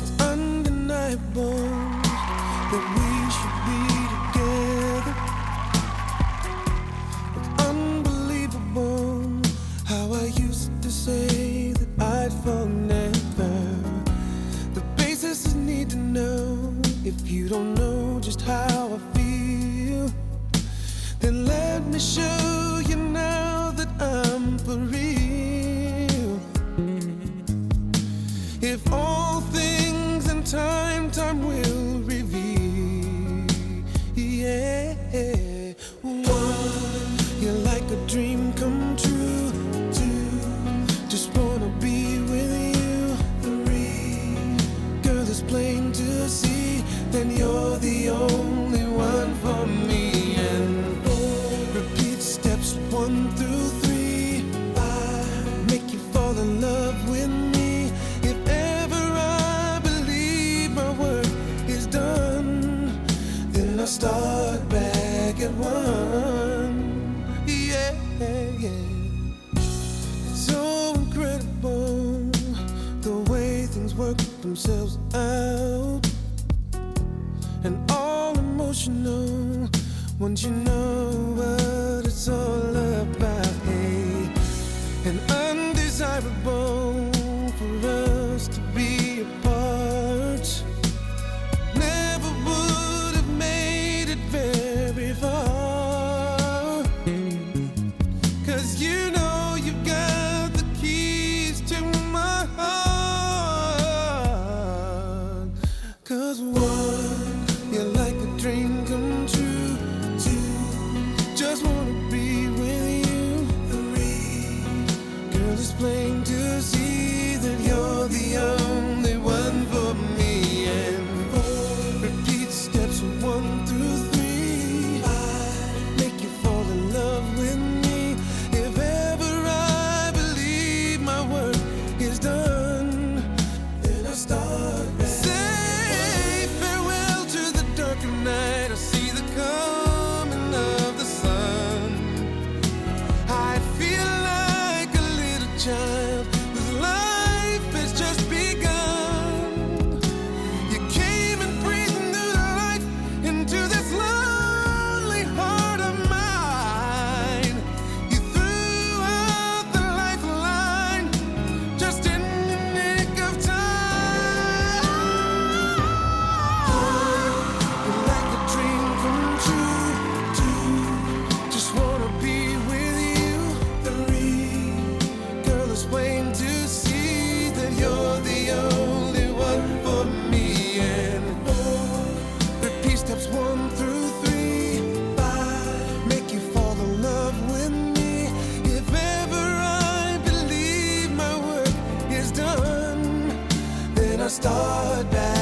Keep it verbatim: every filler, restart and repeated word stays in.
undeniable that we should be together. It's unbelievable how I used to say that I'd fall never. The basis is need to know. If you don't know just how I feel, then let me show you now that I'm for real. If all things in time, time will reveal. Yeah. One, you're like a dream come true. Two, just wanna be with you. Three, girl, it's plain to see, then you're the only one for me. And four, repeat steps one through three. Five, make you fall in love with me. If ever I believe my work is done, then I'll start back at one. Yeah, yeah. It's so incredible the way things work themselves out, and all emotional once you know what it's all about. Hey, and undesirable for us to be apart. Never would have made it very far, 'cause you know you've got the keys to my heart. 'Cause one, you're like a dream come true. Two, just wanna be with you. Three, girl, it's plain to see that you're the only one for me. And four, repeat steps one through three. Five, make you fall in love with me. If ever I believe my work is done, then I start back. Say farewell to the dark of night. I see the coming of the sun. I feel like a little child whose life has just begun. You came and breathed new life into this lonely heart of mine. You threw out the lifeline just in the nick of time. You're like a dream come true. Two, just wanna be with you. Three, girl, it's plain to see that you're the only one for me. And four, repeat steps one through three. Five, make you fall in love with me. If ever I believe my work is done, then I start back.